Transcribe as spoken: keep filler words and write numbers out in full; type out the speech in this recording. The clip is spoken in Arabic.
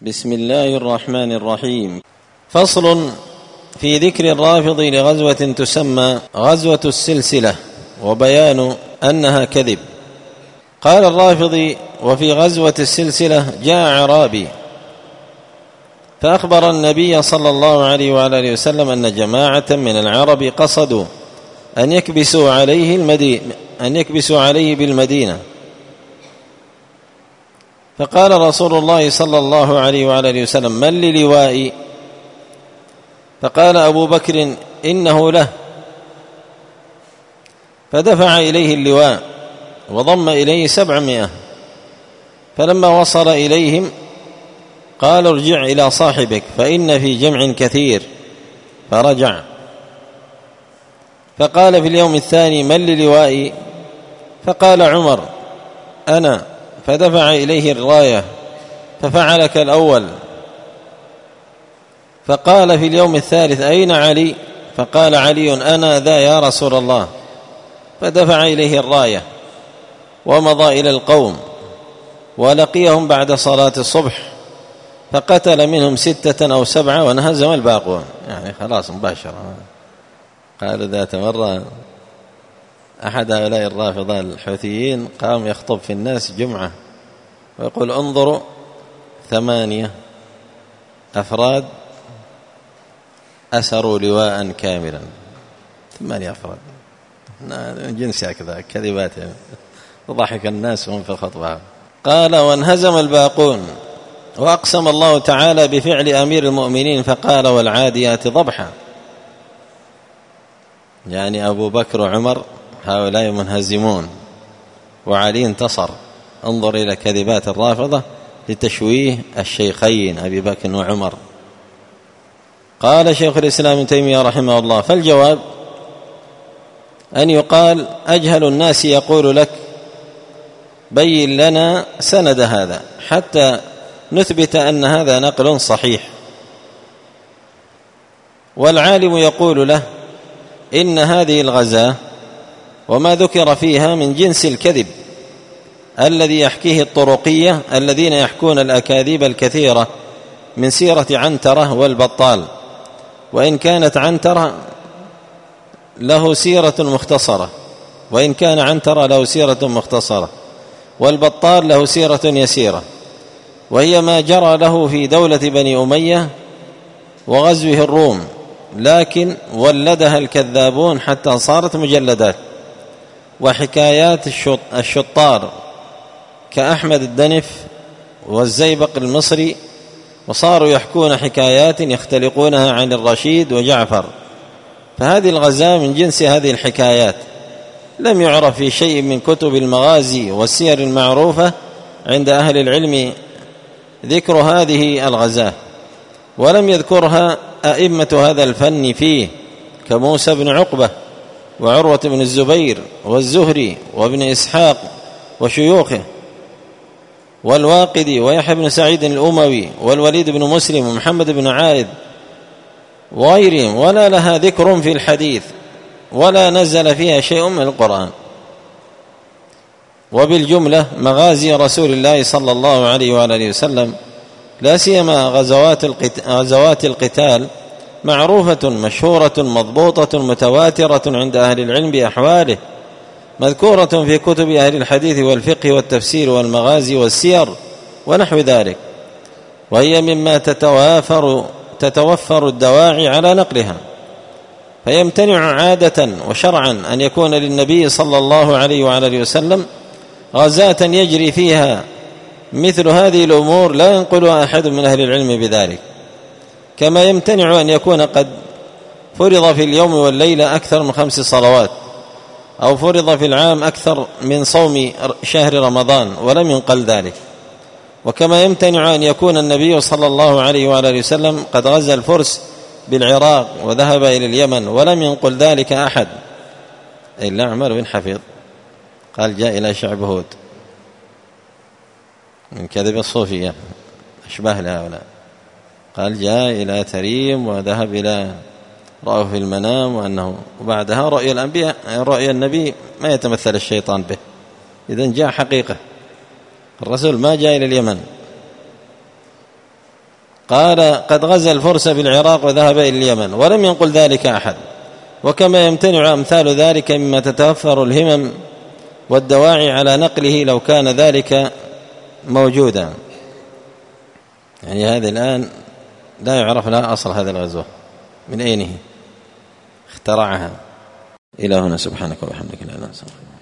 بسم الله الرحمن الرحيم. فصل في ذكر الرافض لغزوة تسمى غزوة السلسلة وبيان أنها كذب. قال الرافضي: وفي غزوة السلسلة جاء أعرابي فأخبر النبي صلى الله عليه وعلى آله وسلم أن جماعة من العرب قصدوا أن يكبسوا عليه المدينة أن يكبسوا عليه بالمدينة، فقال رسول الله صلى الله عليه وعلى آله وسلم: من للوائي؟ فقال أبو بكر: إنه له. فدفع إليه اللواء وضم إليه سبعمائة، فلما وصل إليهم قال: ارجع إلى صاحبك فإن في جمع كثير، فرجع. فقال في اليوم الثاني: من للوائي؟ فقال عمر: أنا. فدفع إليه الراية ففعل كالأول. فقال في اليوم الثالث: أين علي؟ فقال علي: أنا ذا يا رسول الله. فدفع إليه الراية ومضى إلى القوم ولقيهم بعد صلاة الصبح، فقتل منهم ستة أو سبعة وانهزم الباقون، يعني خلاص مباشرة. قال ذات مرة أحد هؤلاء الرافضة الحوثيين قام يخطب في الناس جمعة ويقول: انظروا ثمانية أفراد أسروا لواء كاملا. ثمانية أفراد جنس هكذا كذبات، وضحك الناس وهم في الخطبة. قال: وانهزم الباقون، وأقسم الله تعالى بفعل أمير المؤمنين فقال: والعاديات ضبحا، يعني أبو بكر وعمر هؤلاء منهزمون وعلي انتصر. انظر إلى كذبات الرافضة لتشويه الشيخين أبي بكر وعمر. قال شيخ الإسلام ابن تيمية رحمه الله: فالجواب أن يقال: أجهل الناس يقول لك بين لنا سند هذا حتى نثبت أن هذا نقل صحيح، والعالم يقول له إن هذه الغزاة وما ذكر فيها من جنس الكذب الذي يحكيه الطرقية الذين يحكون الأكاذيب الكثيرة من سيرة عنترة والبطال، وإن كانت عنترة له سيرة مختصرة وإن كان عنترة له سيرة مختصرة والبطال له سيرة يسيرة، وهي ما جرى له في دولة بني أمية وغزوه الروم، لكن ولدها الكذابون حتى صارت مجلدات. وحكايات الشطار كأحمد الدنف والزيبق المصري، وصاروا يحكون حكايات يختلقونها عن الرشيد وجعفر. فهذه الغزاة من جنس هذه الحكايات، لم يعرف في شيء من كتب المغازي والسير المعروفة عند أهل العلم ذكر هذه الغزاة، ولم يذكرها أئمة هذا الفن فيه كموسى بن عقبة وعروة بن الزبير والزهري وابن إسحاق وشيوخه والواقدي ويحيى بن سعيد الأموي والوليد بن مسلم ومحمد بن عائذ وغيرهم، ولا لها ذكر في الحديث ولا نزل فيها شيء من القرآن. وبالجملة مغازي رسول الله صلى الله عليه وآله وسلم لا سيما غزوات القتال معروفة مشهورة مضبوطة متواترة عند أهل العلم بأحواله، مذكورة في كتب أهل الحديث والفقه والتفسير والمغازي والسير ونحو ذلك، وهي مما تتوافر تتوفر الدواعي على نقلها، فيمتنع عادة وشرعا أن يكون للنبي صلى الله عليه وعلى وسلم غزاة يجري فيها مثل هذه الأمور لا ينقلها أحد من أهل العلم بذلك، كما يمتنع أن يكون قد فرض في اليوم والليلة أكثر من خمس صلوات، أو فرض في العام أكثر من صوم شهر رمضان ولم ينقل ذلك. وكما يمتنع أن يكون النبي صلى الله عليه وآله وسلم قد غزا الفرس بالعراق وذهب إلى اليمن ولم ينقل ذلك أحد إلا عمر بن حفيظ، قال جاء إلى شعب هود من كذب الصوفية أشباه لهؤلاء، قال جاء إلى تريم وذهب إلى رأوا في المنام، وأنه وبعدها رؤيا الأنبياء رؤيا النبي ما يتمثل الشيطان به، إذن جاء حقيقة. الرسول ما جاء إلى اليمن قال قد غزا الفرس بالعراق وذهب إلى اليمن، ولم ينقل ذلك أحد. وكما يمتنع أمثال ذلك مما تتوفر الهمم والدواعي على نقله لو كان ذلك موجودا. يعني هذه الآن لا يعرف لها أصل هذا الغزوة من أين اخترعها. إلى هنا، سبحانك وبحمدك لا إله إلا أنت.